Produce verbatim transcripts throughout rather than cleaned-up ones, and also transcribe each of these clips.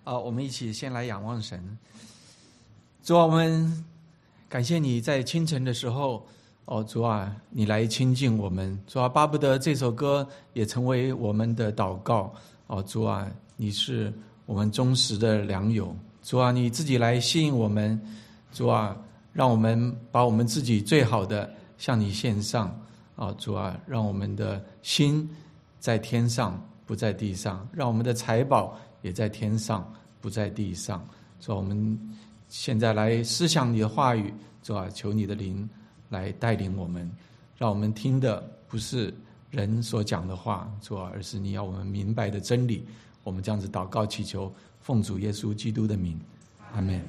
啊，我们一起先来仰望神。主啊，我们感谢你在清晨的时候，哦，主啊，你来亲近我们。主啊，巴不得这首歌也成为我们的祷告。哦，主啊，你是我们忠实的良友。主啊，你自己来吸引我们。主啊，让我们把我们自己最好的向你献上。啊，主啊，让我们的心在天上，不在地上；让我们的财宝也在天上，不在地上。主啊，我们现在来思想你的话语。主啊，求你的灵来带领我们，让我们听的不是人所讲的话，主啊，而是你要我们明白的真理。我们这样子祷告祈求，奉主耶稣基督的名，阿们。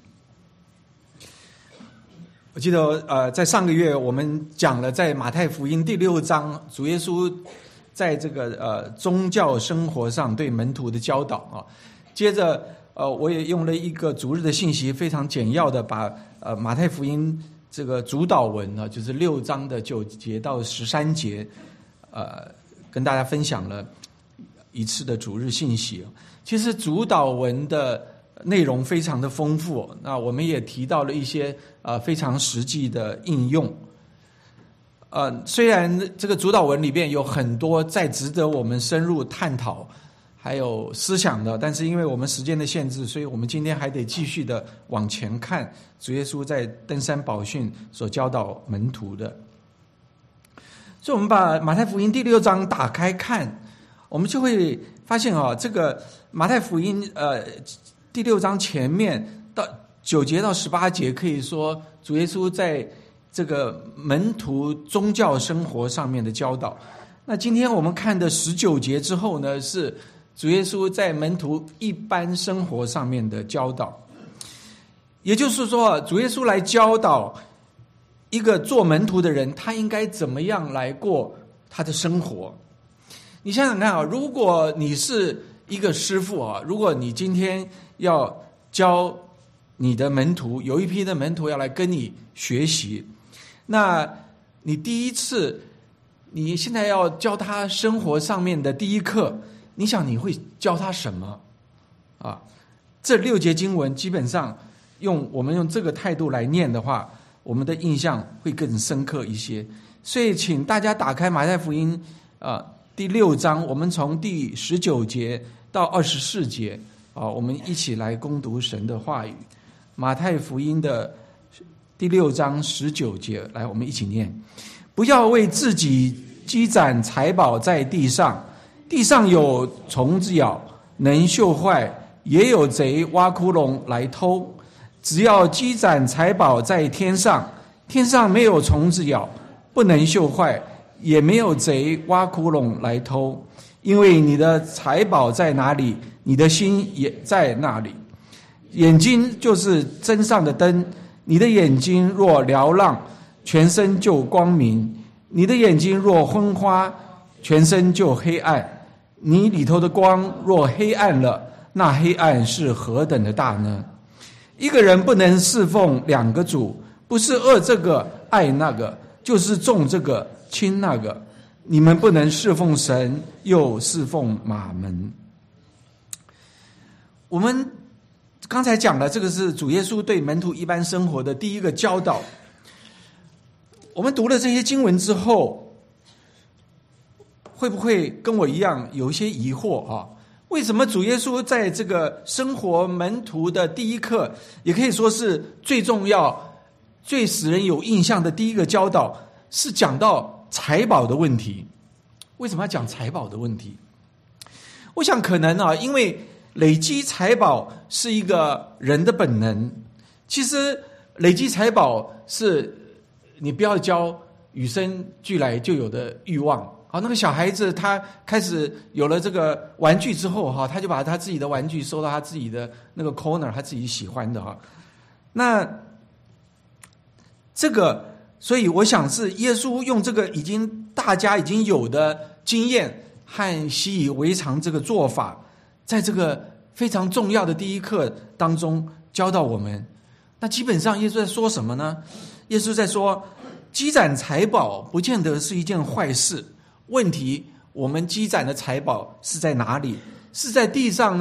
我记得呃，在上个月我们讲了在马太福音第六章，主耶稣在这个呃宗教生活上对门徒的教导啊。接着呃，我也用了一个主日的信息，非常简要的把呃马太福音这个主导文呢，就是六章的九节到十三节，呃，跟大家分享了一次的主日信息。其实主导文的内容非常的丰富，那我们也提到了一些呃非常实际的应用。呃，虽然这个主导文里边有很多再值得我们深入探讨还有思想的，但是因为我们时间的限制，所以我们今天还得继续的往前看主耶稣在登山宝训所教导门徒的。所以我们把马太福音第六章打开看，我们就会发现啊，这个马太福音呃第六章前面到九节到十八节，可以说主耶稣在这个门徒宗教生活上面的教导。那今天我们看的十九节之后呢，是主耶稣在门徒一般生活上面的教导。也就是说，主耶稣来教导一个做门徒的人，他应该怎么样来过他的生活。你想想看啊，如果你是一个师傅啊，如果你今天要教你的门徒，有一批的门徒要来跟你学习，那你第一次你现在要教他生活上面的第一课，你想你会教他什么啊？这六节经文基本上用我们用这个态度来念的话，我们的印象会更深刻一些。所以请大家打开马太福音啊第六章，我们从第十九节到二十四节啊，我们一起来攻读神的话语。马太福音的第六章十九节，来，我们一起念：不要为自己积攒财宝在地上，地上有虫子咬，能锈坏；也有贼挖窟窿来偷。只要积攒财宝在天上，天上没有虫子咬，不能锈坏，也没有贼挖窟窿来偷。因为你的财宝在哪里，你的心也在那里。眼睛就是真上的灯，你的眼睛若瞭亮，全身就光明；你的眼睛若昏花，全身就黑暗。你里头的光若黑暗了，那黑暗是何等的大呢？一个人不能侍奉两个主，不是恶这个爱那个，就是重这个轻那个。你们不能侍奉神又侍奉马门。我们刚才讲了，这个是主耶稣对门徒一般生活的第一个教导。我们读了这些经文之后，会不会跟我一样有一些疑惑啊？为什么主耶稣在这个生活门徒的第一课，也可以说是最重要、最使人有印象的第一个教导，是讲到财宝的问题？为什么要讲财宝的问题？我想可能啊，因为累积财宝是一个人的本能。其实累积财宝是你不要教与生俱来就有的欲望。好，那个小孩子他开始有了这个玩具之后哈，他就把他自己的玩具收到他自己的那个 corner， 他自己喜欢的哈。那这个，所以我想是耶稣用这个已经大家已经有的经验和习以为常这个做法，在这个非常重要的第一课当中教导我们。那基本上耶稣在说什么呢？耶稣在说，积攒财宝不见得是一件坏事。问题，我们积攒的财宝是在哪里？是在地上呢，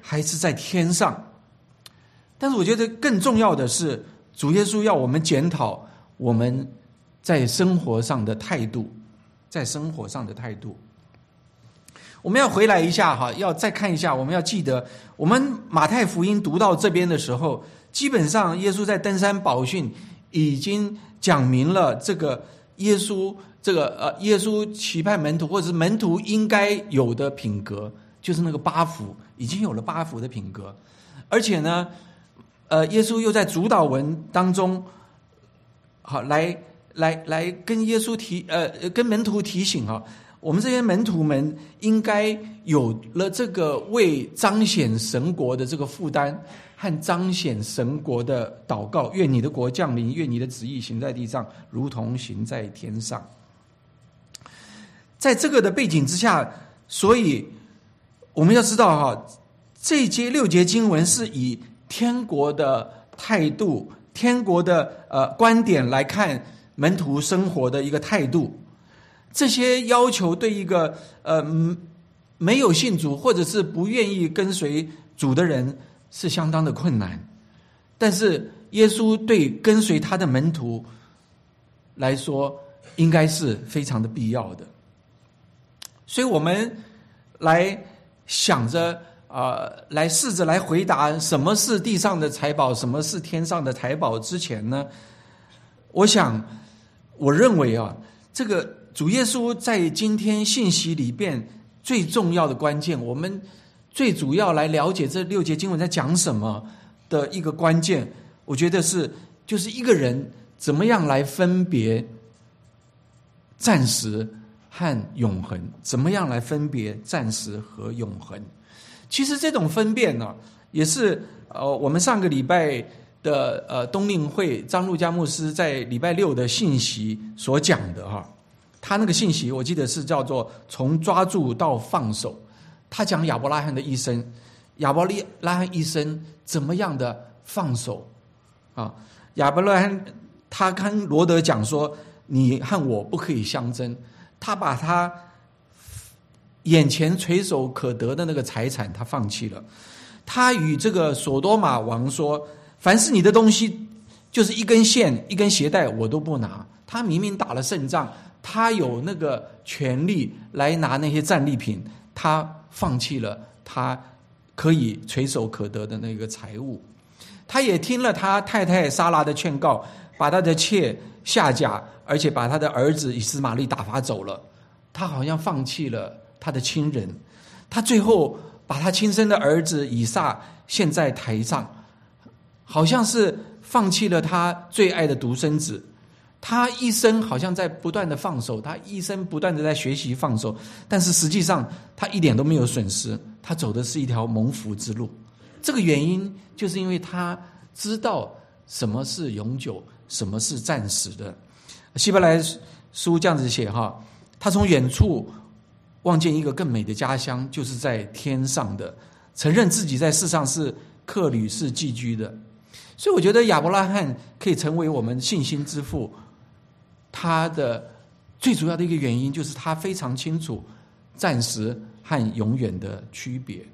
还是在天上？但是我觉得更重要的是，主耶稣要我们检讨我们在生活上的态度，在生活上的态度。我们要回来一下哈，要再看一下，我们要记得，我们马太福音读到这边的时候，基本上耶稣在登山宝训已经讲明了这个耶稣这个呃耶稣期盼门徒，或者是门徒应该有的品格，就是那个八福，已经有了八福的品格。而且呢，呃，耶稣又在主导文当中，好来来来跟耶稣提呃跟门徒提醒哈。我们这些门徒们应该有了这个为彰显神国的这个负担和彰显神国的祷告，愿你的国降临，愿你的旨意行在地上，如同行在天上。在这个的背景之下，所以我们要知道哈，这一节六节经文是以天国的态度、天国的呃观点来看门徒生活的一个态度。这些要求对一个呃没有信主或者是不愿意跟随主的人是相当的困难，但是耶稣对跟随他的门徒来说应该是非常的必要的。所以我们来想着呃来试着来回答什么是地上的财宝，什么是天上的财宝之前呢，我想我认为啊，这个主耶稣在今天信息里边最重要的关键，我们最主要来了解这六节经文在讲什么的一个关键，我觉得是就是一个人怎么样来分别暂时和永恒，怎么样来分别暂时和永恒。其实这种分辨呢，也是呃我们上个礼拜的呃冬令会张路加牧师在礼拜六的信息所讲的哈。他那个信息我记得是叫做从抓住到放手，他讲亚伯拉罕的一生，亚伯拉罕一生怎么样的放手啊？亚伯拉罕他跟罗德讲说，你和我不可以相争，他把他眼前垂手可得的那个财产他放弃了，他与这个所多玛王说，凡是你的东西就是一根线一根鞋带我都不拿。他明明打了胜仗，他有那个权利来拿那些战利品，他放弃了他可以垂手可得的那个财物。他也听了他太太撒拉的劝告，把他的妾夏甲，而且把他的儿子以斯玛利打发走了。他好像放弃了他的亲人，他最后把他亲生的儿子以撒献在台上，好像是放弃了他最爱的独生子。他一生好像在不断的放手，他一生不断的在学习放手，但是实际上他一点都没有损失，他走的是一条蒙福之路。这个原因就是因为他知道什么是永久，什么是暂时的。希伯来书这样子写哈，他从远处望见一个更美的家乡，就是在天上的，承认自己在世上是客旅是寄居的。所以我觉得亚伯拉罕可以成为我们信心之父，他的最主要的一个原因就是他非常清楚暂时和永远的区别。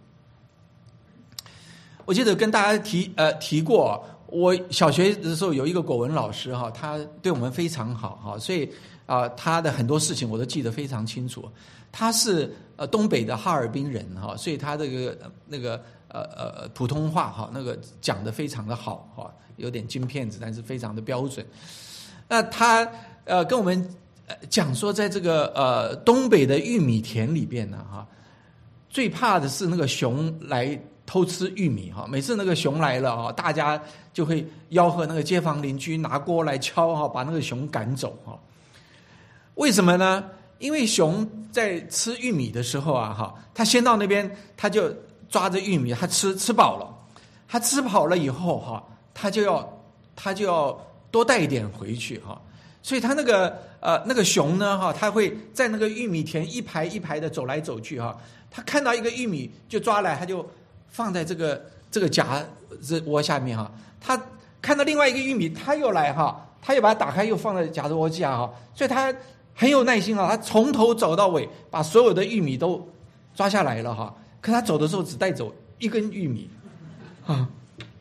我记得跟大家提呃提过，我小学的时候有一个国文老师哈，他对我们非常好哈，所以啊、呃、他的很多事情我都记得非常清楚。他是呃东北的哈尔滨人哈，所以他这个那个呃呃普通话哈那个讲得非常的好哈，有点京片子，但是非常的标准。那他呃跟我们讲说，在这个呃东北的玉米田里边呢哈，最怕的是那个熊来偷吃玉米哈。每次那个熊来了哈，大家就会吆喝那个街坊邻居拿锅来敲哈，把那个熊赶走哈。为什么呢？因为熊在吃玉米的时候啊哈，他先到那边，他就抓着玉米，他吃吃饱了，他吃饱了以后哈，他就要他就要多带一点回去哈。所以他那个呃那个熊呢哈，他会在那个玉米田一排一排的走来走去哈。他看到一个玉米就抓来，他就放在这个这个夹子窝下面哈。他看到另外一个玉米，他又来哈，他又把它打开，又放在夹子窝下哈。所以他很有耐心啊，他从头走到尾，把所有的玉米都抓下来了哈。可他走的时候只带走一根玉米啊。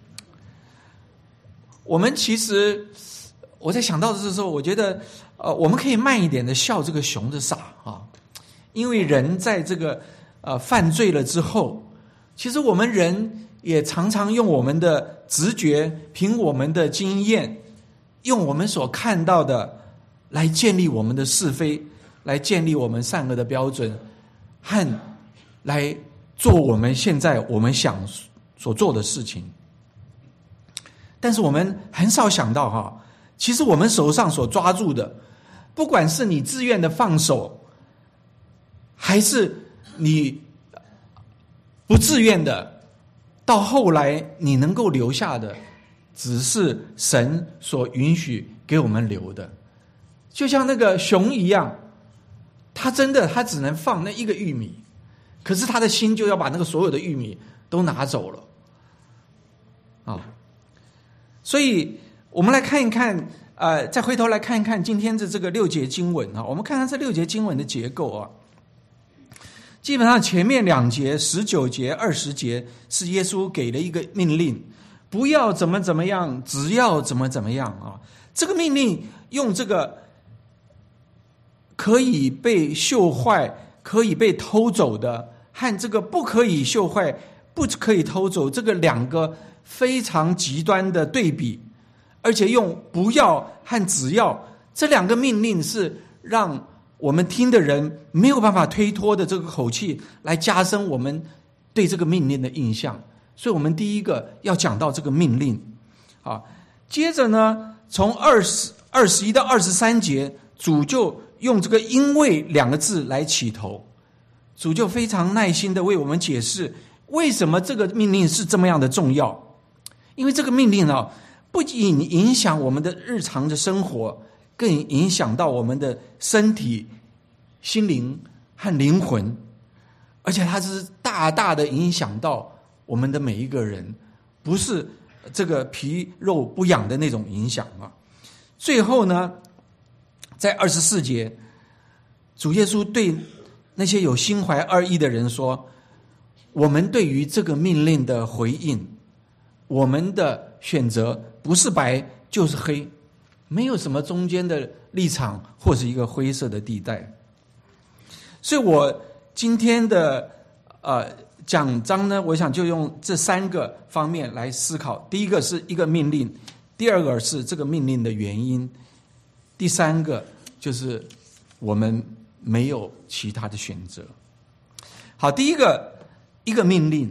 我们其实我在想到的时候，我觉得呃，我们可以慢一点的笑这个熊的傻啊，因为人在这个呃犯罪了之后，其实我们人也常常用我们的直觉，凭我们的经验，用我们所看到的来建立我们的是非，来建立我们善恶的标准，和来做我们现在我们想所做的事情。但是我们很少想到哈，其实我们手上所抓住的，不管是你自愿的放手，还是你不自愿的，到后来你能够留下的，只是神所允许给我们留的。就像那个熊一样，他真的他只能放那一个玉米，可是他的心就要把那个所有的玉米都拿走了啊！所以我们来看一看，呃，再回头来看一看今天的这个六节经文啊，我们看看这六节经文的结构啊。基本上前面两节十九节二十节是耶稣给了一个命令，不要怎么怎么样，只要怎么怎么样啊。这个命令用这个可以被锈坏可以被偷走的和这个不可以锈坏不可以偷走这个两个非常极端的对比，而且用不要和只要这两个命令是让我们听的人没有办法推脱的这个口气，来加深我们对这个命令的印象。所以我们第一个要讲到这个命令啊。接着呢，从二十二十一到二十三节，主就用这个因为两个字来起头，主就非常耐心的为我们解释为什么这个命令是这么样的重要。因为这个命令啊，不仅影响我们的日常的生活，更影响到我们的身体、心灵和灵魂，而且它是大大的影响到我们的每一个人，不是这个皮肉不痒的那种影响啊。最后呢，在二十四节，主耶稣对那些有心怀二意的人说，我们对于这个命令的回应，我们的选择不是白就是黑，没有什么中间的立场或是一个灰色的地带。所以我今天的呃讲章呢，我想就用这三个方面来思考。第一个是一个命令，第二个是这个命令的原因，第三个就是我们没有其他的选择。好，第一个一个命令，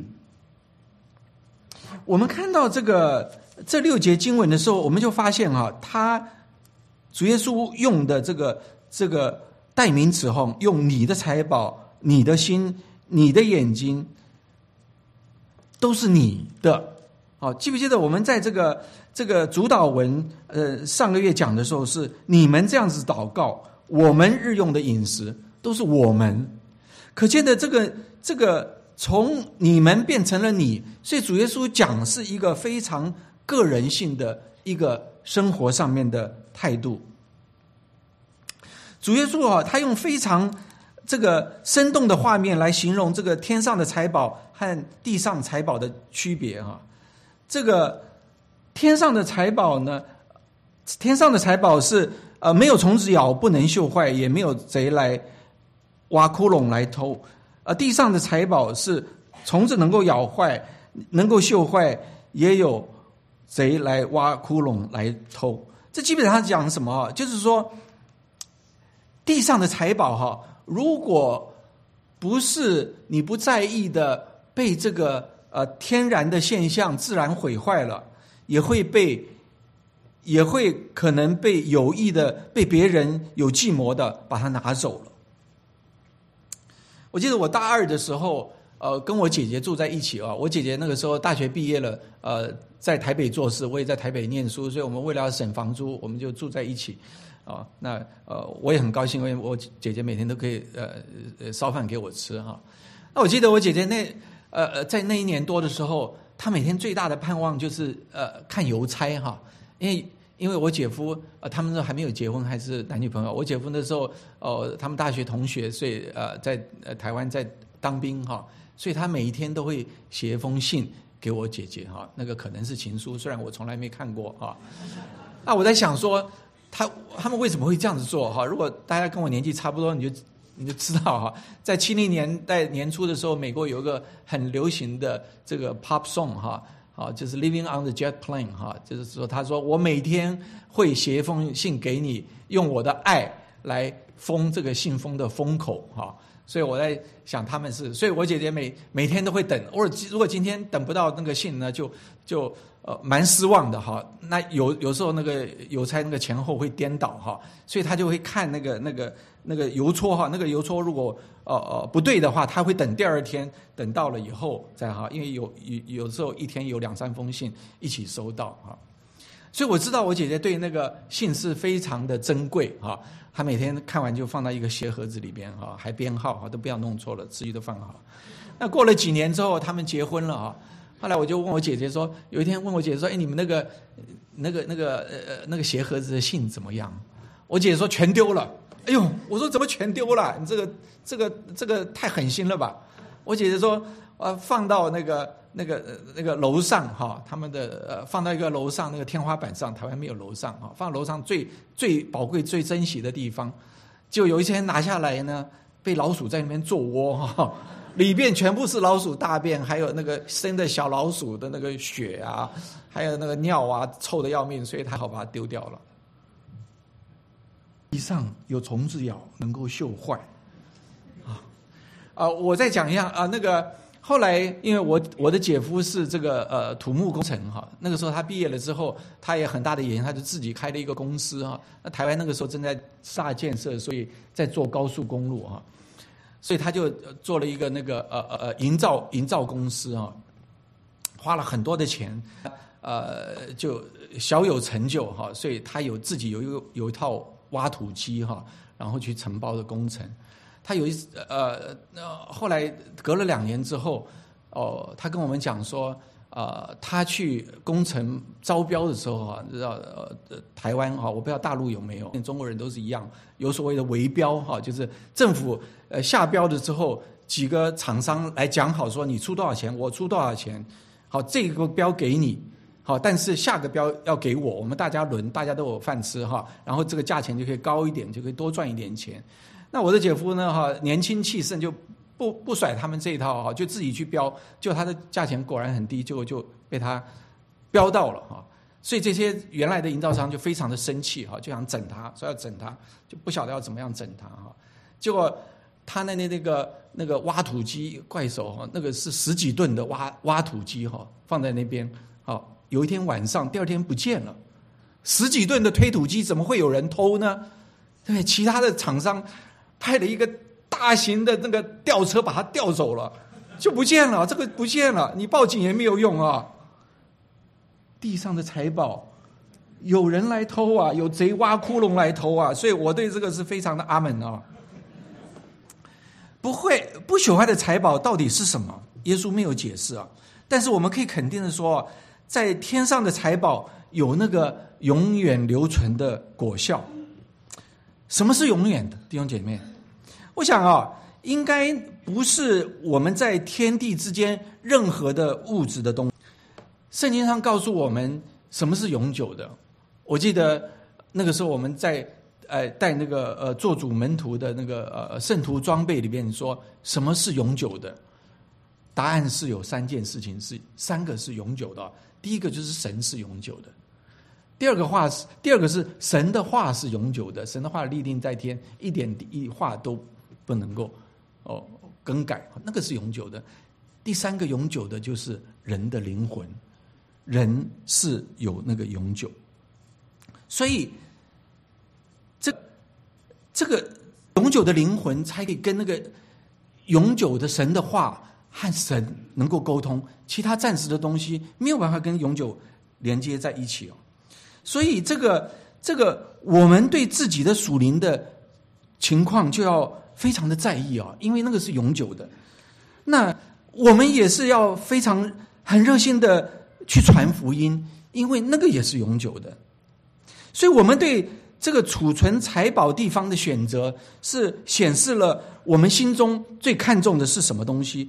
我们看到这个这六节经文的时候，我们就发现啊，他主耶稣用的这个这个代名词哈，用你的财宝、你的心、你的眼睛，都是你的。好，记不记得我们在这个这个主导文呃上个月讲的时候，是你们这样子祷告，我们日用的饮食都是我们。可见的这个这个从你们变成了你，所以主耶稣讲是一个非常个人性的一个生活上面的态度。主耶稣啊，他用非常这个生动的画面来形容这个天上的财宝和地上财宝的区别啊。这个天上的财宝呢，天上的财宝是呃没有虫子咬，不能锈坏，也没有贼来挖窟窿来偷。而地上的财宝是虫子能够咬坏，能够锈坏，也有贼来挖窟窿来偷。这基本上讲什么？就是说地上的财宝哈，如果不是你不在意的被这个呃天然的现象自然毁坏了，也会被也会可能被有意的被别人有计谋的把它拿走了。我记得我大二的时候，呃，跟我姐姐住在一起啊。我姐姐那个时候大学毕业了，呃，在台北做事，我也在台北念书，所以我们为了要省房租，我们就住在一起。啊，那呃，我也很高兴，因为我姐姐每天都可以呃呃烧饭给我吃哈。那我记得我姐姐那呃呃在那一年多的时候，她每天最大的盼望就是呃看邮差哈，因为因为我姐夫呃他们那还没有结婚，还是男女朋友。我姐夫那时候呃他们大学同学，所以呃在呃台湾在当兵哈， 所以他每一天都会写一封信给我姐姐哈，那个可能是情书，虽然我从来没看过哈。那我在想说，他他们为什么会这样子做哈？如果大家跟我年纪差不多，你就你就知道哈，在七零年代年初的时候，美国有一个很流行的这个 pop song 哈。啊，就是 Living on the Jet Plane 哈，就是说，他说我每天会写一封信给你，用我的爱来封这个信封的封口哈。所以我在想他们是，所以我姐姐每每天都会等，或者如果今天等不到那个信呢，就就呃蛮失望的哈。那有有时候那个邮差那个前后会颠倒哈，所以他就会看那个那个那个邮戳哈，那个邮戳如果呃呃不对的话，他会等第二天，等到了以后再哈，因为有有有时候一天有两三封信一起收到哈。所以我知道我姐姐对那个信是非常的珍贵哈，她每天看完就放到一个鞋盒子里边哈，还编号哈，都不要弄错了，字句都放好。那过了几年之后，他们结婚了哈。后来我就问我姐姐说，有一天问我姐姐说，哎，你们那个那个那个呃那个鞋盒子的信怎么样？我姐姐说全丢了。哎呦，我说怎么全丢了？你这个这个这个太狠心了吧？我姐姐说，呃，放到那个。那个那个楼上哈，他们的呃放到一个楼上那个天花板上，台湾没有楼上哈，放到楼上最最宝贵、最珍惜的地方，就有一天拿下来呢，被老鼠在那边做窝哈，里边全部是老鼠大便，还有那个生的小老鼠的那个血啊，还有那个尿啊，臭得要命，所以他好把它丢掉了。地上有虫子咬，能够锈坏啊啊！我再讲一下啊，那个。后来，因为我我的姐夫是这个呃土木工程哈，那个时候他毕业了之后，他也很大的野心，他就自己开了一个公司哈。那台湾那个时候正在大建设，所以在做高速公路哈，所以他就做了一个那个呃呃营造营造公司哈，花了很多的钱，呃就小有成就哈，所以他有自己有一个有一套挖土机哈，然后去承包的工程。他有一次呃呃，后来隔了两年之后，哦、呃，他跟我们讲说，呃，他去工程招标的时候啊，知道呃台湾哈，我不知道大陆有没有，中国人都是一样，有所谓的围标哈，就是政府呃下标的之后，几个厂商来讲好说，你出多少钱，我出多少钱，好，这个标给你。好，但是下个标要给我，我们大家轮，大家都有饭吃哈，然后这个价钱就可以高一点，就可以多赚一点钱。那我的姐夫呢哈，年轻气盛，就不不甩他们这一套哈，就自己去标，就他的价钱果然很低，结果就被他标到了哈。所以这些原来的营造商就非常的生气哈，就想整他，说要整他，就不晓得要怎么样整他哈。结果他那那那个那个挖土机怪手哈，那个是十几吨的挖挖土机哈，放在那边好。有一天晚上，第二天不见了，十几吨的推土机怎么会有人偷呢？对，其他的厂商派了一个大型的那个吊车把它吊走了，就不见了，这个不见了，你报警也没有用啊。地上的财宝，有人来偷啊，有贼挖窟窿来偷啊，所以我对这个是非常的阿门啊。不会不朽坏的财宝到底是什么？耶稣没有解释啊，但是我们可以肯定的说，在天上的财宝有那个永远留存的果效。什么是永远的，弟兄姐妹？我想啊，应该不是我们在天地之间任何的物质的东西。圣经上告诉我们什么是永久的。我记得那个时候我们在呃带那个呃做主门徒的那个呃圣徒装备里面说，什么是永久的？答案是有三件事情，是三个是永久的。第一个就是神是永久的，第二个话是第二个是神的话是永久的，神的话立定在天，一点一话都不能够哦更改，那个是永久的。第三个永久的就是人的灵魂，人是有那个永久，所以这这个永久的灵魂才可以跟那个永久的神的话和神能够沟通，其他暂时的东西没有办法跟永久连接在一起哦。所以这个这个我们对自己的属灵的情况就要非常的在意啊，因为那个是永久的。那我们也是要非常很热心的去传福音，因为那个也是永久的。所以我们对这个储存财宝地方的选择，是显示了我们心中最看重的是什么东西。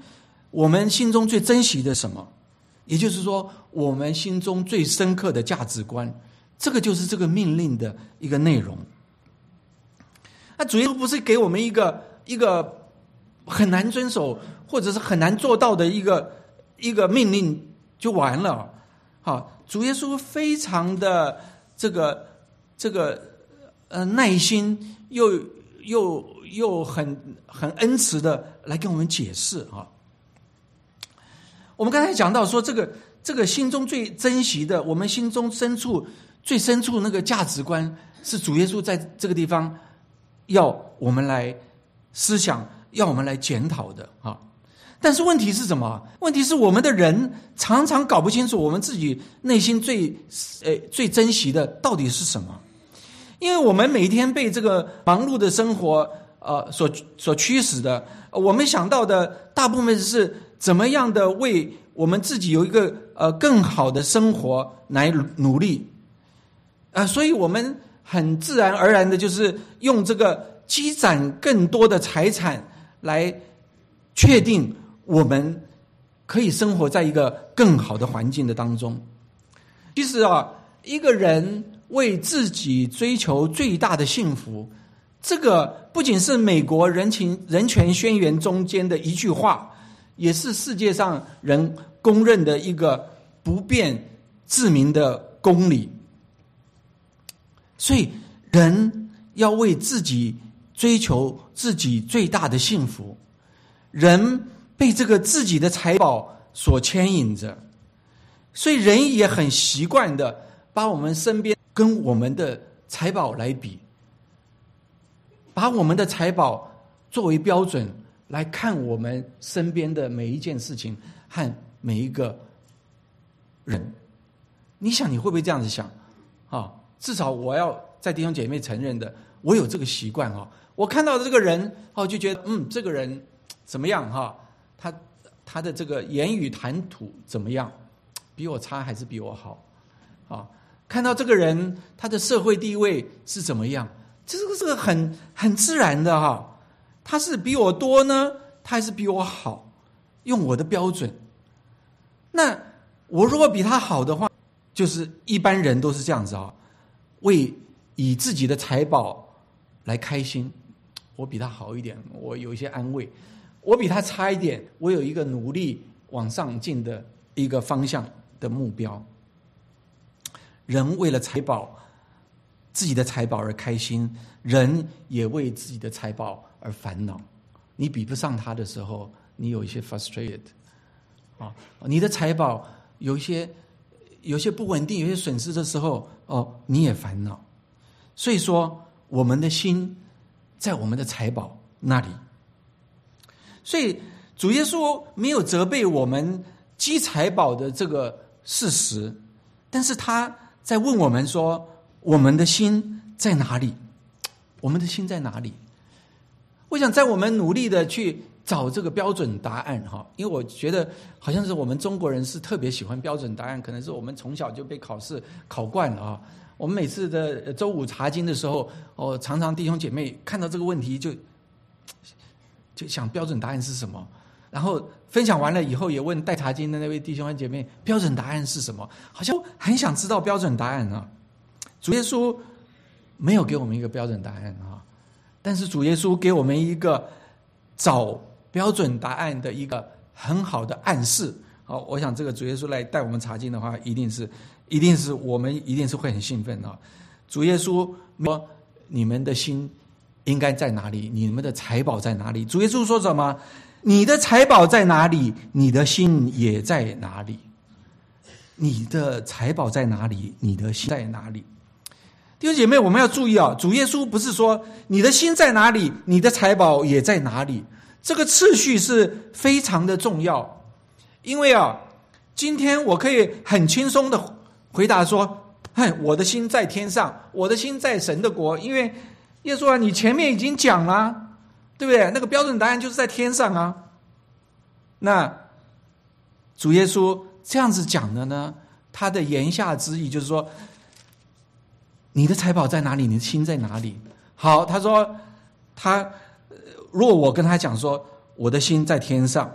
我们心中最珍惜的什么？也就是说，我们心中最深刻的价值观，这个就是这个命令的一个内容。那主耶稣不是给我们一个一个很难遵守或者是很难做到的一个一个命令就完了。好，主耶稣非常的这个这个呃耐心，又又又很很恩慈的来跟我们解释啊。我们刚才讲到说，这个这个心中最珍惜的，我们心中深处最深处那个价值观，是主耶稣在这个地方要我们来思想，要我们来检讨的啊。但是问题是什么？问题是我们的人常常搞不清楚我们自己内心最呃最珍惜的到底是什么。因为我们每天被这个忙碌的生活呃所所驱使的，我们想到的大部分是怎么样的为我们自己有一个呃更好的生活来努力啊、呃，所以我们很自然而然的就是用这个积攒更多的财产来确定我们可以生活在一个更好的环境的当中。其实啊，一个人为自己追求最大的幸福，这个不仅是美国人情人权宣言中间的一句话，也是世界上人公认的一个不变自明的公理。所以人要为自己追求自己最大的幸福，人被这个自己的财宝所牵引着，所以人也很习惯的把我们身边跟我们的财宝来比，把我们的财宝作为标准来看我们身边的每一件事情和每一个人。你想你会不会这样子想啊？至少我要在弟兄姐妹承认的，我有这个习惯啊。我看到这个人哦，就觉得嗯，这个人怎么样哈？他他的这个言语谈吐怎么样？比我差还是比我好？啊，看到这个人他的社会地位是怎么样？这个是个很很自然的哈。他是比我多呢，他还是比我好？用我的标准。那我如果比他好的话，就是一般人都是这样子啊，为以自己的财宝来开心。我比他好一点，我有一些安慰；我比他差一点，我有一个努力往上进的一个方向的目标。人为了财宝，自己的财宝而开心，人也为自己的财宝而烦恼。你比不上他的时候，你有一些 frustrated 啊，你的财宝有一些有些不稳定，有些损失的时候，哦，你也烦恼。所以说，我们的心在我们的财宝那里。所以主耶稣没有责备我们积财宝的这个事实，但是他在问我们说，我们的心在哪里？我们的心在哪里？我想在我们努力的去找这个标准答案哈，因为我觉得好像是我们中国人是特别喜欢标准答案，可能是我们从小就被考试考惯了啊。我们每次的周五查经的时候，哦，常常弟兄姐妹看到这个问题就就想标准答案是什么，然后分享完了以后也问带查经的那位弟兄姐妹标准答案是什么，好像很想知道标准答案啊。主耶稣没有给我们一个标准答案啊，但是主耶稣给我们一个找标准答案的一个很好的暗示。好，我想这个主耶稣来带我们查经的话，一定是一定是我们一定是会很兴奋啊。主耶稣说，你们的心应该在哪里？你们的财宝在哪里？主耶稣说什么？你的财宝在哪里，你的心也在哪里。你的财宝在哪里，你的心在哪里？弟兄姐妹，我们要注意啊，主耶稣不是说你的心在哪里，你的财宝也在哪里。这个次序是非常的重要。因为啊，今天我可以很轻松的回答说，嗨，我的心在天上，我的心在神的国。因为耶稣啊，你前面已经讲了，对不对？那个标准答案就是在天上啊。那主耶稣这样子讲的呢，他的言下之意就是说，你的财宝在哪里，你的心在哪里？好，他说他如果我跟他讲说我的心在天上，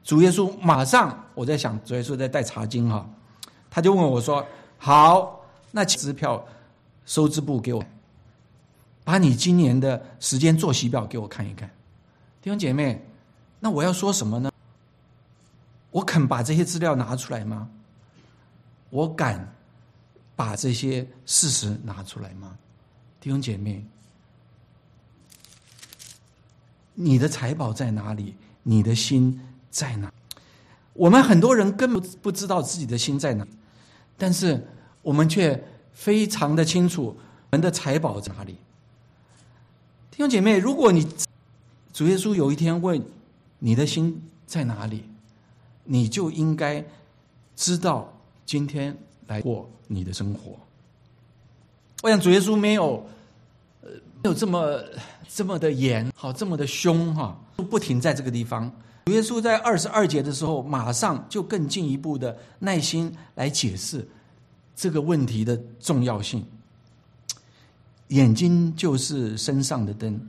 主耶稣马上，我在想主耶稣在带查经哈，他就问我说：“好，那支票收支部给我，把你今年的时间作息表给我看一看。”弟兄姐妹，那我要说什么呢？我肯把这些资料拿出来吗？我敢把这些事实拿出来吗？弟兄姐妹，你的财宝在哪里？你的心在哪？我们很多人根本不知道自己的心在哪，但是我们却非常的清楚我们的财宝在哪里。弟兄姐妹，如果你主耶稣有一天问你的心在哪里，你就应该知道今天来过你的生活。我想主耶稣没有呃没有这么这么的严，好这么的凶哈，不停在这个地方。主耶稣在二十二节的时候，马上就更进一步的耐心来解释这个问题的重要性。眼睛就是身上的灯。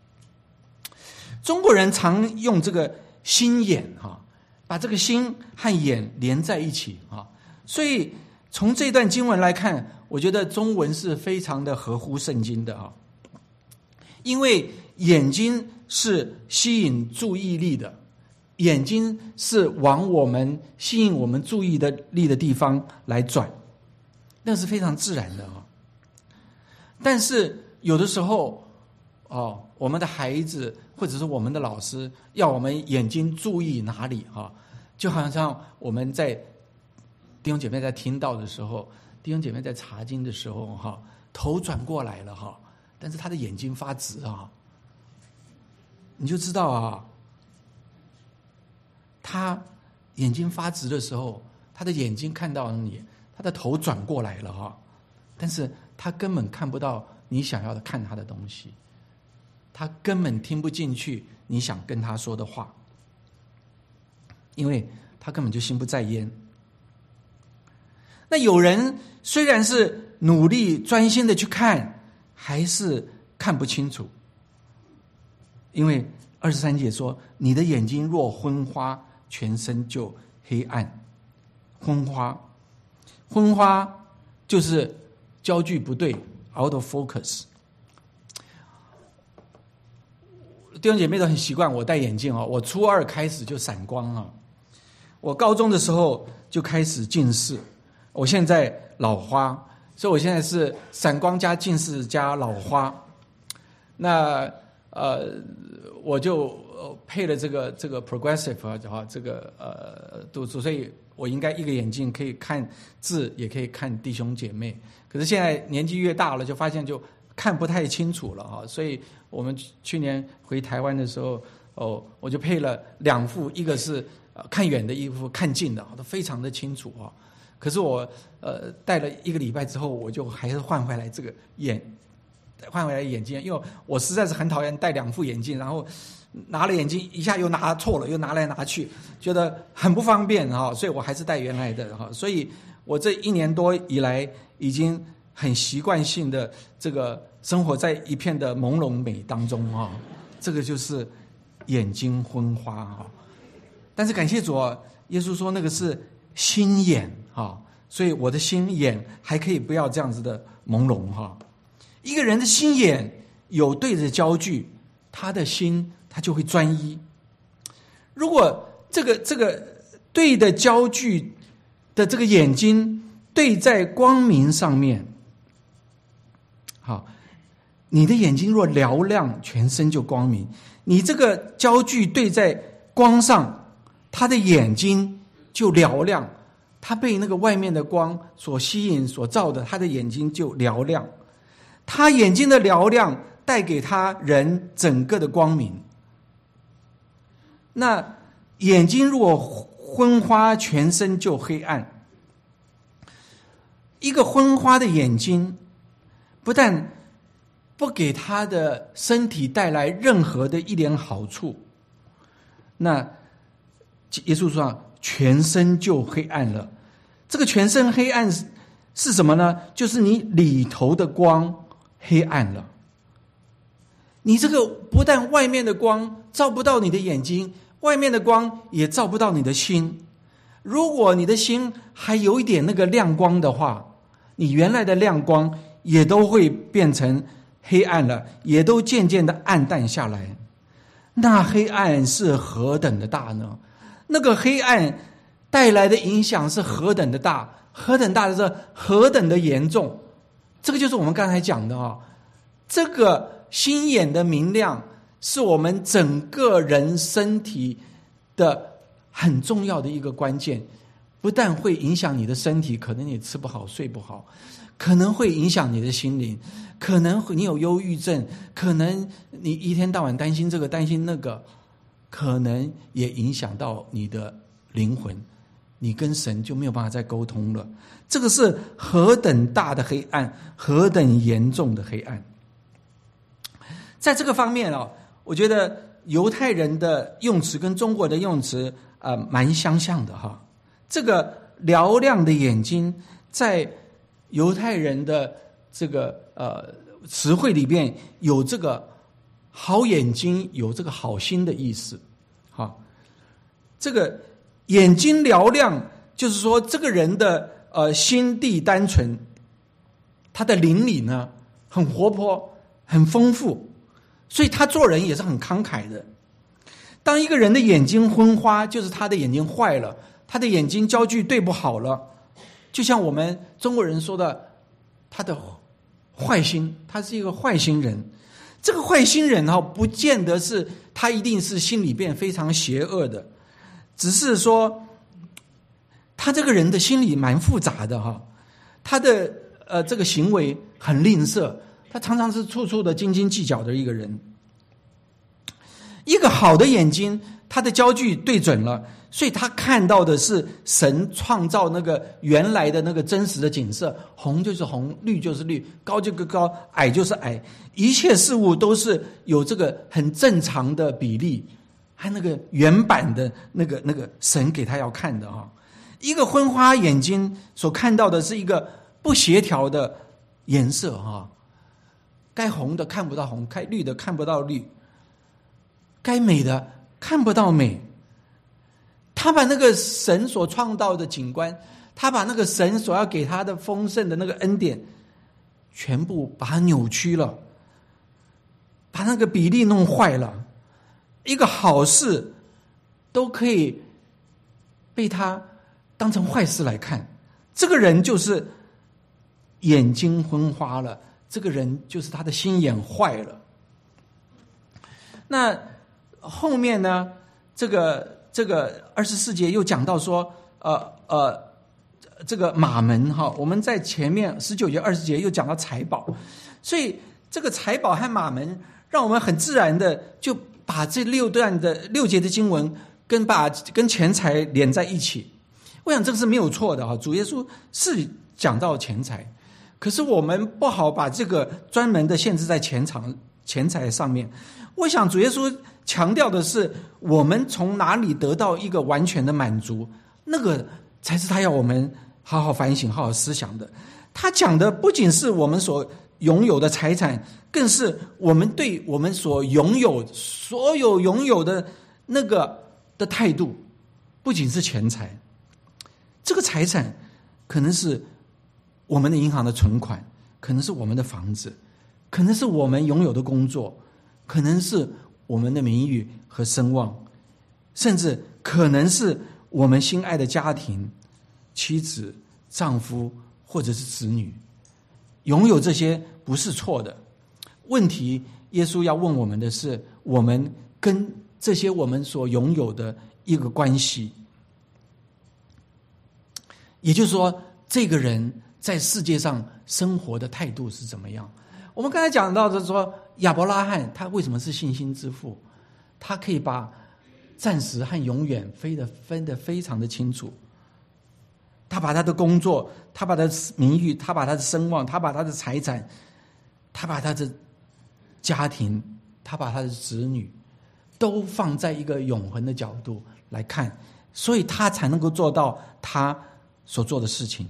中国人常用这个心眼哈，把这个心和眼连在一起啊，所以从这段经文来看，我觉得中文是非常的合乎圣经的啊，因为眼睛是吸引注意力的，眼睛是往我们吸引我们注意的力的地方来转，那是非常自然的啊。但是有的时候哦，我们的孩子或者是我们的老师要我们眼睛注意哪里啊？就好像我们在弟兄姐妹在听到的时候，弟兄姐妹在查经的时候哈，头转过来了哈，但是他的眼睛发直啊，你就知道啊，他眼睛发直的时候，他的眼睛看到你，他的头转过来了哈，但是他根本看不到你想要的看他的东西，他根本听不进去你想跟他说的话，因为他根本就心不在焉。那有人虽然是努力专心的去看，还是看不清楚，因为二十三节说，你的眼睛若昏花，全身就黑暗。昏花，昏花就是焦距不对 ，out of focus。弟兄姐妹都很习惯我戴眼镜哦，我初二开始就散光啊，我高中的时候就开始近视，我现在老花，所以我现在是散光加近视加老花。那呃，我就配了这个这个 progressive 啊，这个呃度数，所以我应该一个眼镜可以看字，也可以看弟兄姐妹。可是现在年纪越大了，就发现就看不太清楚了哈，所以我们去年回台湾的时候，哦，我就配了两副，一个是呃看远的，一副看近的，都非常的清楚啊。可是我呃戴了一个礼拜之后，我就还是换回来这个眼，换回来眼镜，因为我实在是很讨厌戴两副眼镜，然后拿了眼镜一下又拿错了，又拿来拿去，觉得很不方便哈，所以我还是戴原来的哈。所以我这一年多以来已经很习惯性的这个生活在一片的朦胧美当中啊，这个就是眼睛昏花啊。但是感谢主，耶稣说那个是心眼啊，所以我的心眼还可以不要这样子的朦胧哈。一个人的心眼有对着焦距，他的心他就会专一。如果这个这个对的焦距的这个眼睛对在光明上面，好，你的眼睛若嘹亮，全身就光明。你这个焦距对在光上，他的眼睛就嘹亮，他被那个外面的光所吸引所照的，他的眼睛就嘹亮。他眼睛的嘹亮带给他人整个的光明。那眼睛如果昏花，全身就黑暗。一个昏花的眼睛不但不给他的身体带来任何的一点好处，那耶稣说全身就黑暗了。这个全身黑暗是什么呢？就是你里头的光黑暗了。你这个不但外面的光照不到你的眼睛， 外面的光也照不到你的心。如果你的心还有一点那个亮光的话，你原来的亮光也都会变成黑暗了，也都渐渐的暗淡下来。那黑暗是何等的大呢？那个黑暗带来的影响是何等的大，何等大的是何等的严重。这个就是我们刚才讲的啊，这个心眼的明亮是我们整个人身体的很重要的一个关键，不但会影响你的身体，可能你吃不好睡不好，可能会影响你的心灵，可能你有忧郁症，可能你一天到晚担心这个担心那个，可能也影响到你的灵魂，你跟神就没有办法再沟通了。这个是何等大的黑暗，何等严重的黑暗。在这个方面哦，我觉得犹太人的用词跟中国的用词呃蛮相像的哈。这个嘹亮的眼睛在犹太人的这个呃词汇里面有这个好眼睛，有这个好心的意思。好，这个眼睛嘹亮，就是说这个人的呃心地单纯，他的灵里呢很活泼，很丰富，所以他做人也是很慷慨的。当一个人的眼睛昏花，就是他的眼睛坏了，他的眼睛焦距对不好了，就像我们中国人说的，他的坏心，他是一个坏心人。这个坏心人哈，不见得是他一定是心里边非常邪恶的，只是说他这个人的心里蛮复杂的哈，他的呃这个行为很吝啬，他常常是处处的斤斤计较的一个人。一个好的眼睛，他的焦距对准了，所以他看到的是神创造那个原来的那个真实的景色，红就是红，绿就是绿，高就是高，矮就是矮，一切事物都是有这个很正常的比例，还那个原版的那个那个神给他要看的哈。一个昏花眼睛所看到的是一个不协调的颜色哈，该红的看不到红，该绿的看不到绿，该美的看不到美。他把那个神所创造的景观，他把那个神所要给他的丰盛的那个恩典，全部把它扭曲了，把那个比例弄坏了。一个好事都可以被他当成坏事来看，这个人就是眼睛昏花了，这个人就是他的心眼坏了。那后面呢，这个这个二十四节又讲到说，呃呃，这个马门哈，我们在前面十九节、二十节又讲到财宝，所以这个财宝和马门，让我们很自然的就把这六段的六节的经文跟把跟钱财连在一起。我想这个是没有错的哈，主耶稣是讲到钱财，可是我们不好把这个专门的限制在钱场钱财上面。我想主耶稣强调的是，我们从哪里得到一个完全的满足，那个才是他要我们好好反省、好好思想的。他讲的不仅是我们所拥有的财产，更是我们对我们所拥有所有拥有的那个的态度，不仅是钱财。这个财产可能是我们的银行的存款，可能是我们的房子，可能是我们拥有的工作，可能是我们的名誉和声望，甚至可能是我们心爱的家庭、妻子、丈夫或者是子女。拥有这些不是错的，问题耶稣要问我们的是，我们跟这些我们所拥有的一个关系。也就是说，这个人在世界上生活的态度是怎么样。我们刚才讲到的说，亚伯拉罕他为什么是信心之父，他可以把暂时和永远分得分得非常的清楚。他把他的工作，他把他的名誉，他把他的声望，他把他的财产，他把他的家庭，他把他的子女，都放在一个永恒的角度来看，所以他才能够做到他所做的事情。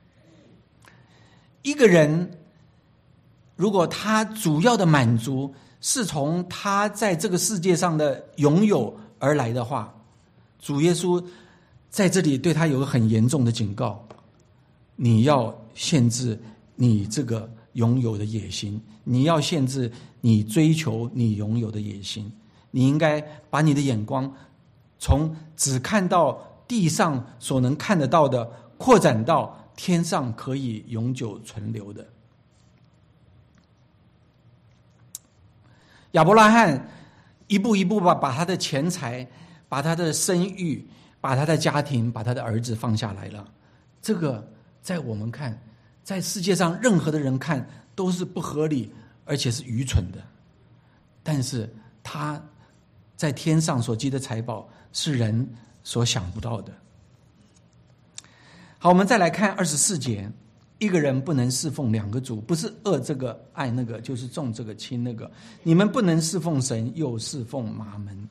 一个人如果他主要的满足是从他在这个世界上的拥有而来的话，主耶稣在这里对他有个很严重的警告：你要限制你这个拥有的野心，你要限制你追求你拥有的野心，你应该把你的眼光从只看到地上所能看得到的，扩展到天上可以永久存留的。亚伯拉罕一步一步把把他的钱财、把他的生育、把他的家庭、把他的儿子放下来了。这个在我们看，在世界上任何的人看都是不合理，而且是愚蠢的。但是他在天上所积的财宝是人所想不到的。好，我们再来看二十四节，一个人不能侍奉两个主，不是恶这个爱那个，就是重这个轻那个。你们不能侍奉神又侍奉马门。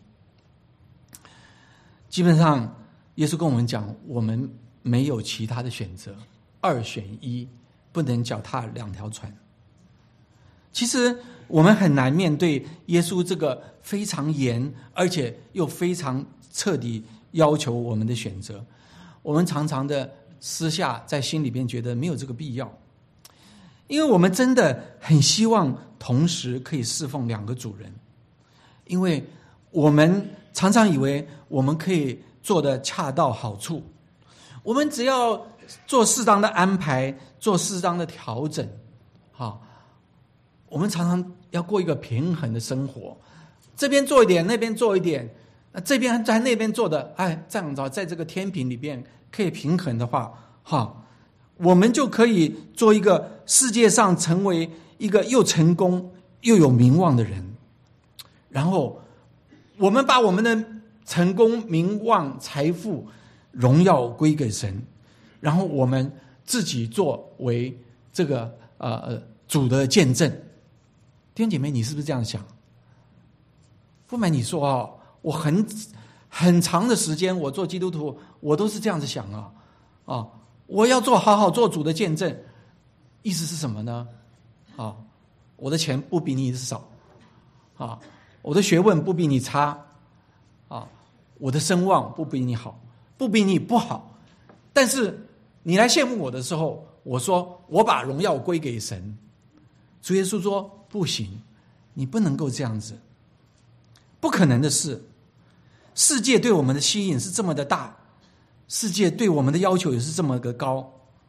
基本上耶稣跟我们讲，我们没有其他的选择，二选一，不能脚踏两条船。其实我们很难面对耶稣这个非常严而且又非常彻底要求我们的选择。我们常常的私下在心里边觉得没有这个必要，因为我们真的很希望同时可以侍奉两个主人，因为我们常常以为我们可以做得恰到好处，我们只要做适当的安排，做适当的调整，好，我们常常要过一个平衡的生活，这边做一点，那边做一点，这边在那边做的，哎，这样子在这个天平里边可以平衡的话，哈，我们就可以做一个世界上成为一个又成功又有名望的人。然后我们把我们的成功、名望、财富、荣耀归给神，然后我们自己作为这个呃主的见证。弟兄姐妹，你是不是这样想？不瞒你说哦，我很很长的时间，我做基督徒，我都是这样子想啊，啊，我要做好好做主的见证，意思是什么呢？啊，我的钱不比你少，啊，我的学问不比你差，啊，我的声望不比你好，不比你不好，但是你来羡慕我的时候，我说我把荣耀归给神。主耶稣说不行，你不能够这样子，不可能的事。世界对我们的吸引是这么的大，世界对我们的要求也是这么的高。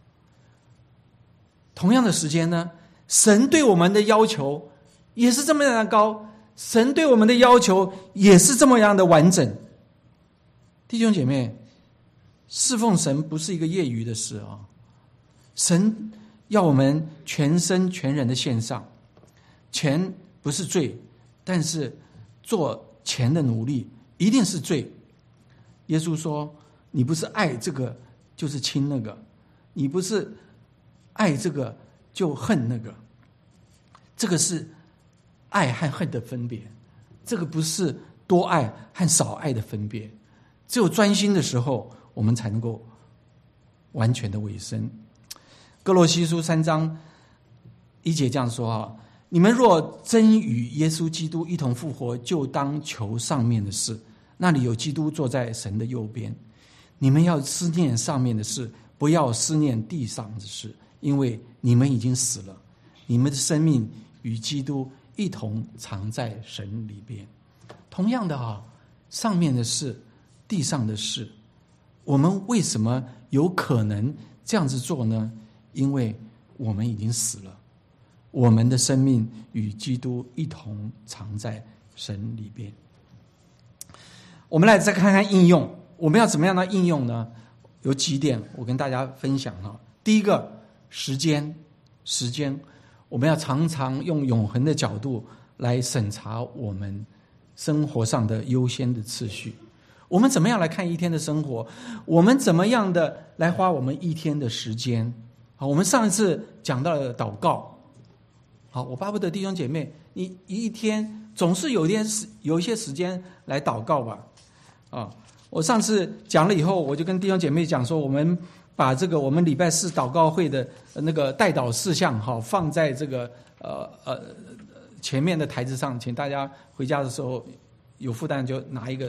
同样的时间呢，神对我们的要求也是这么样的高，神对我们的要求也是这么样的完整。弟兄姐妹，侍奉神不是一个业余的事啊，神要我们全身全人的献上。钱不是罪，但是做钱的努力一定是罪。耶稣说，你不是爱这个就是亲那个，你不是爱这个就恨那个，这个是爱和恨的分别，这个不是多爱和少爱的分别。只有专心的时候，我们才能够完全的委身。哥罗西书三章一节这样说啊，你们若真与耶稣基督一同复活，就当求上面的事，那里有基督坐在神的右边。你们要思念上面的事，不要思念地上的事，因为你们已经死了，你们的生命与基督一同藏在神里边。同样的啊，上面的事，地上的事，我们为什么有可能这样子做呢？因为我们已经死了，我们的生命与基督一同藏在神里边。我们来再看看应用，我们要怎么样的应用呢？有几点我跟大家分享哈。第一个，时间，时间，我们要常常用永恒的角度来审查我们生活上的优先的次序。我们怎么样来看一天的生活？我们怎么样的来花我们一天的时间？好，我们上一次讲到了祷告。好，我巴不得弟兄姐妹，你一天总是有一天有一些时间来祷告吧。啊，我上次讲了以后，我就跟弟兄姐妹讲说，我们把这个我们礼拜四祷告会的那个代祷事项，哈，放在这个呃呃前面的台子上，请大家回家的时候有负担就拿一个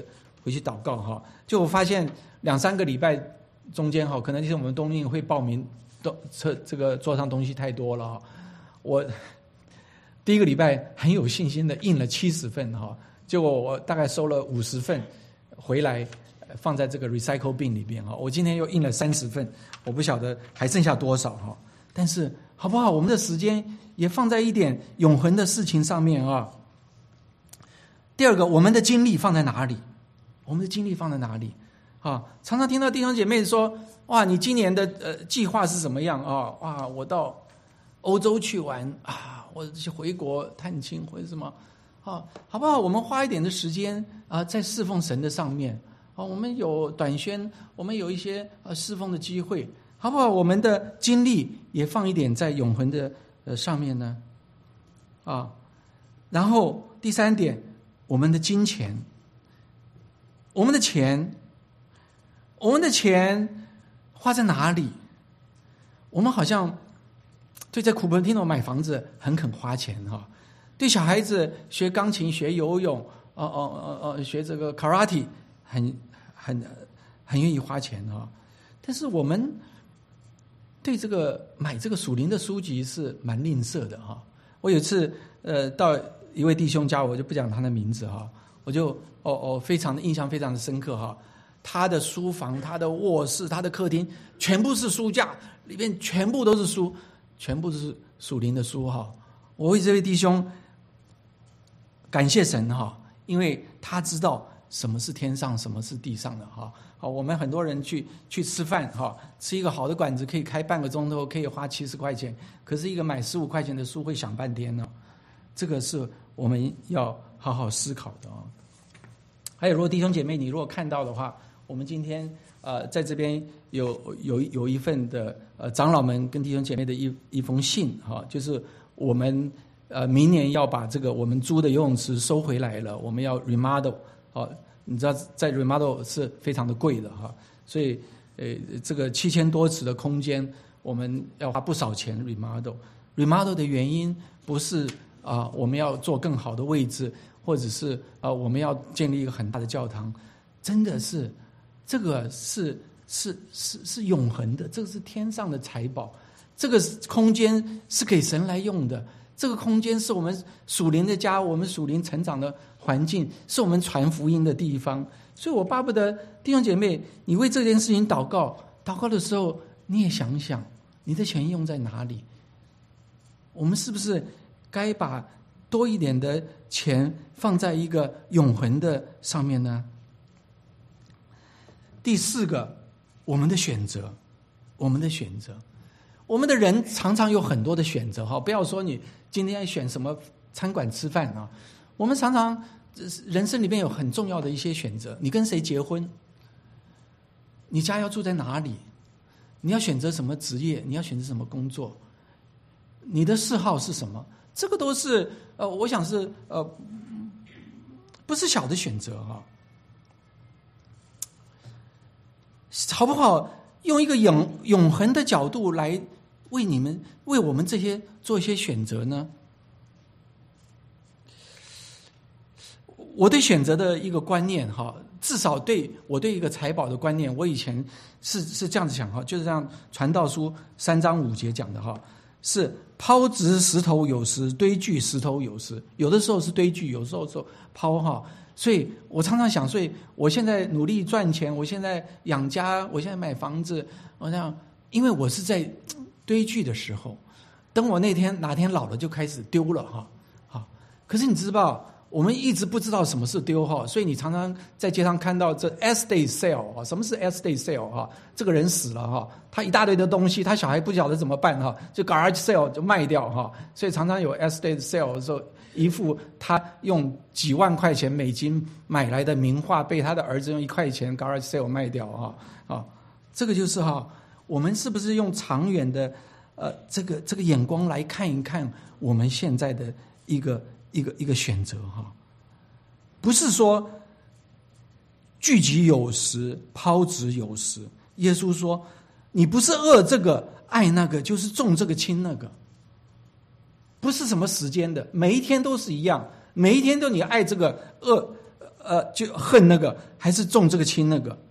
回去祷告哈。就我发现两三个礼拜中间哈，可能就是我们冬令会报名都车这个桌上东西太多了哈。我第一个礼拜很有信心的印了七十份哈，结果我大概收了五十份回来，放在这个 recycle bin 里边哈。我今天又印了三十份，我不晓得还剩下多少哈。但是好不好？我们的时间也放在一点永恒的事情上面啊。第二个，我们的精力放在哪里？我们的精力放在哪里？啊，常常听到弟兄姐妹说：“哇，你今年的呃计划是怎么样啊？哇，我到欧洲去玩啊，或者是回国探亲或者什么啊，好不好？我们花一点的时间啊，在侍奉神的上面啊，我们有短宣，我们有一些呃侍奉的机会，好不好？我们的精力也放一点在永恒的呃上面呢？啊，然后第三点。”我们的金钱，我们的钱，我们的钱花在哪里？我们好像对在库珀蒂诺买房子很肯花钱哈，对小孩子学钢琴、学游泳，哦哦哦哦，学这个 karate 很很很愿意花钱哈。但是我们对这个买这个属灵的书籍是蛮吝啬的哈。我有一次呃到一位弟兄家，我就不讲他的名字哈，我就哦哦，非常的印象非常的深刻哈。他的书房、他的卧室、他的客厅，全部是书架，里面全部都是书，全部都是属灵的书哈。我为这位弟兄感谢神哈，因为他知道什么是天上，什么是地上的哈。好，我们很多人去去吃饭哈，吃一个好的馆子可以开半个钟头，可以花七十块钱，可是一个买十五块钱的书会想半天呢。这个是我们要好好思考的啊。还有，如果弟兄姐妹你如果看到的话，我们今天呃在这边有有有一份的呃长老们跟弟兄姐妹的一一封信哈、啊，就是我们呃明年要把这个我们租的游泳池收回来了，我们要 remodel 啊，你知道在 remodel 是非常的贵的哈、啊，所以呃这个七千多尺的空间我们要花不少钱 remodel。remodel 的原因不是啊，我们要做更好的位置，或者是啊，我们要建立一个很大的教堂，真的是，这个是是是是永恒的，这个是天上的财宝，这个空间是给神来用的，这个空间是我们属灵的家，我们属灵成长的环境，是我们传福音的地方。所以我巴不得弟兄姐妹，你为这件事情祷告，祷告的时候你也想想，你的钱用在哪里？我们是不是该把多一点的钱放在一个永恒的上面呢？第四个，我们的选择，我们的选择，我们的人常常有很多的选择哈。不要说你今天要选什么餐馆吃饭啊，我们常常人生里面有很重要的一些选择。你跟谁结婚？你家要住在哪里？你要选择什么职业？你要选择什么工作？你的嗜好是什么？这个都是呃，我想是呃，不是小的选择哈、啊，好不好？用一个永永恒的角度来为你们、为我们这些做一些选择呢？我对选择的一个观念哈，至少对我对一个财宝的观念，我以前是是这样子想哈，就是像传道书三章五节讲的哈。是抛掷石头有时，堆聚石头有时，有的时候是堆聚，有时候是抛哈。所以我常常想，所以我现在努力赚钱，我现在养家，我现在买房子，我想，因为我是在堆聚的时候，等我那天哪天老了就开始丢了哈。好，可是你知道，我们一直不知道什么是丢哈，所以你常常在街上看到这 estate sale 哈，什么是 estate sale 哈？这个人死了哈，他一大堆的东西，他小孩不晓得怎么办哈，就 garage sale 就卖掉哈，所以常常有 estate sale 的时候，一副他用几万块钱美金买来的名画，被他的儿子用一块钱 garage sale 卖掉哈啊，这个就是哈，我们是不是用长远的呃这个这个眼光来看一看我们现在的一个。一个一个选择哈，不是说聚集有时，抛掷有时。耶稣说：“你不是恶这个爱那个，就是重这个轻那个，不是什么时间的，每一天都是一样，每一天都你爱这个恶呃就恨那个，还是重这个轻那个？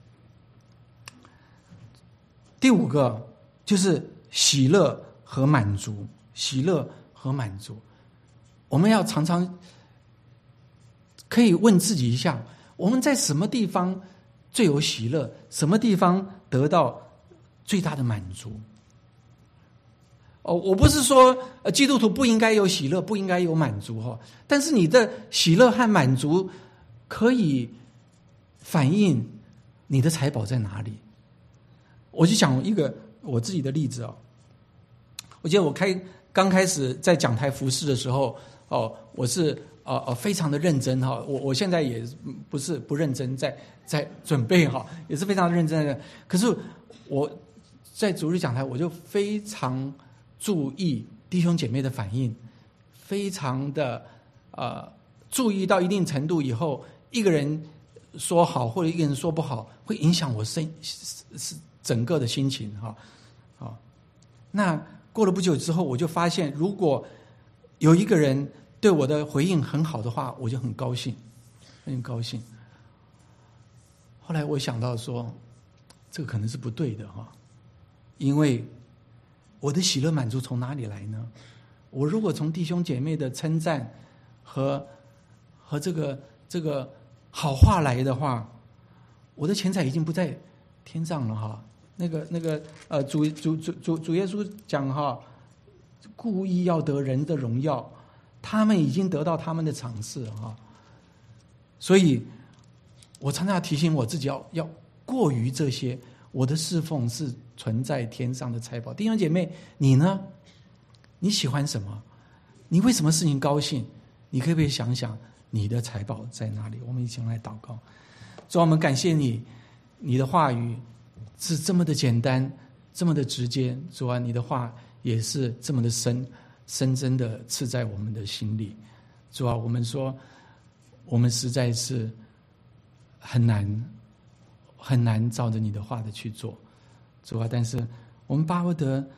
第五个就是喜乐和满足，喜乐和满足。我们要常常可以问自己一下，我们在什么地方最有喜乐，什么地方得到最大的满足？哦，我不是说呃基督徒不应该有喜乐，不应该有满足哈，但是你的喜乐和满足可以反映你的财宝在哪里。我就讲一个我自己的例子哦，我记得我开刚开始在讲台服事的时候，哦，我是呃呃非常的认真哈，我我现在也不是不认真，在在准备哈，也是非常认真的。可是我在主日讲台，我就非常注意弟兄姐妹的反应，非常的呃注意到一定程度以后，一个人说好或者一个人说不好，会影响我身是整个的心情哈。好，那过了不久之后，我就发现，如果有一个人对我的回应很好的话，我就很高兴，很高兴。后来我想到说，这个可能是不对的哈，因为我的喜乐满足从哪里来呢？我如果从弟兄姐妹的称赞和和这个这个好话来的话，我的钱财已经不在天上了哈。那个那个呃，主主主主主耶稣讲哈，故意要得人的荣耀，他们已经得到他们的赏赐哈。所以，我常常要提醒我自己要要过于这些，我的侍奉是存在天上的财宝。弟兄姐妹，你呢？你喜欢什么？你为什么事情高兴？你可不可以想想你的财宝在哪里？我们一起来祷告。主啊，我们感谢你，你的话语是这么的简单，这么的直接。主啊，你的话也是这么的深深深的刺在我们的心里。主啊，我们说我们实在是很难很难照着你的话的去做。主啊，但是我们巴不得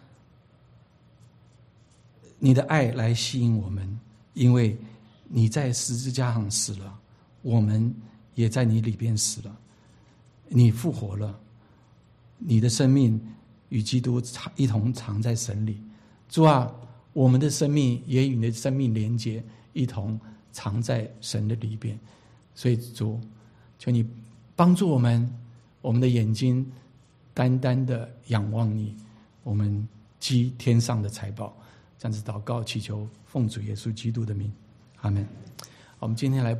你的爱来吸引我们，因为你在十字架上死了，我们也在你里边死了，你复活了，你的生命与基督一同藏在神里。主啊，我们的生命也与你的生命连接，一同藏在神的里边。所以主，求你帮助我们，我们的眼睛单单的仰望你，我们积天上的财宝。这样子祷告祈求，奉主耶稣基督的名，阿们。我们今天来